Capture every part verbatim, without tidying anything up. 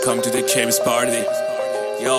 Welcome to the Caves party. Yo.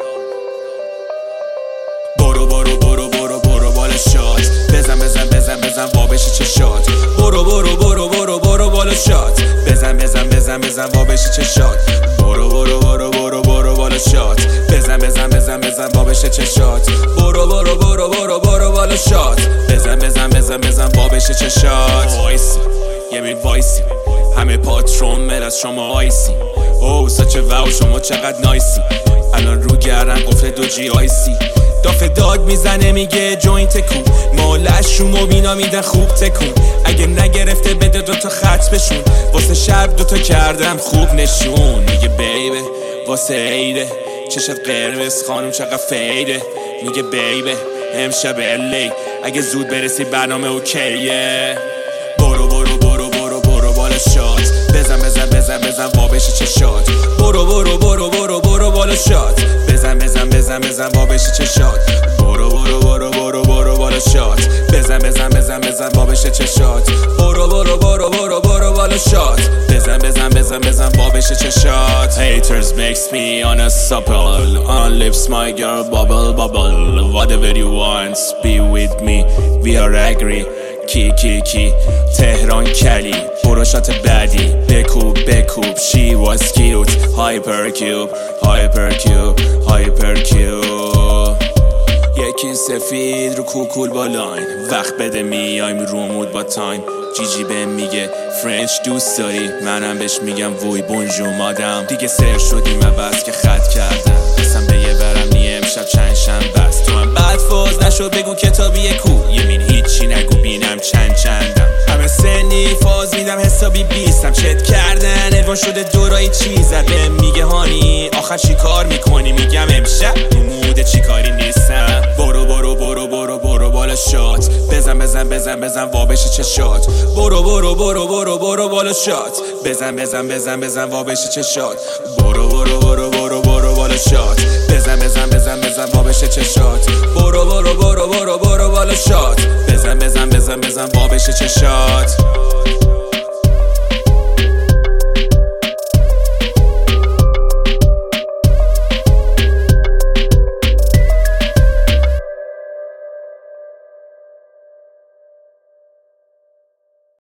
برو برو برو برو برو بالا شات. بزن بزن بزن بزن وا بشه چشات. برو برو برو برو برو بالا شات. بزن بزن بزن بزن وا بشه چشات. برو برو برو برو برو بالا شات. بزن بزن بزن بزن وا بشه چشات. برو برو برو برو برو بالا شات. بزن بزن بزن بزن وا بشه چشات. وایسی یه می وایسی همه پاترون مل از شما آیسی. او ساچه واو شما چقدر نایسی. الان رو گردن قفل دو جی آیسی. دافه داد میزنه میگه جوینت کو. مالش رو مبینا میدن خوب تکون. اگه نگرفته بده دوتا خط بشون. واسه شب دوتا کردم خوب نشون. میگه بیبه واسه عیده چشت قرمز خانم چقدر فیده. میگه بیبه امشب الی اگه زود برسی برنامه اوکیه. برو برو برو برو برو بالا شات. بزن بزن بزن بزن وا بشه چشات. برو برو برو برو برو بالا شات. بزن بزن بزن بزن وا بشه چشات. برو برو برو برو برو بالا شات. بزن بزن بزن بزن وا بشه چشات. برو برو برو برو برو بالا شات. بزن بزن بزن بزن وا بشه چشات. Haters makes me unstoppable. On lips my girl bubble bubble. Whatever you want be with me. We are agree. کی کی کی تهران کلی پروشات بعدی بکوب بکوب. She was cute hypercube hypercube hypercube. یکی سفید رو کوکول بالاین. وقت بده میایم رو مود با تایم. جیجی بهم میگه فرنچ دوست داری. منم بهش میگم وی بونجو مادم. دیگه سر شدیم و بس که خط کردم. قسم به یه برم نیه امشب چند شنبه است. تو هم بعد فاز نشو بگو کتابیه کو. یمین هیچی نگو بینم چند چندم. همه سنی فاز میدم حسابی بیستم. چت کردن ادوان شده دورایی چیزم. بهم میگه هانی آخر چی کار میکنی. میگم امشب تو موده چی کاری نیستم. برو برو برو برو برو بالا شات. بزن بزن بزن بزن وا بشه چشات. برو برو برو برو برو بالا شات. بزن بزن بزن بزن وا بشه چشات. برو برو برو برو برو بالا شات. بزن بزن بزن بزن وا بشه چشات. برو برو برو برو برو بالا شات. بزن بزن بزن بزن وا بشه چشات.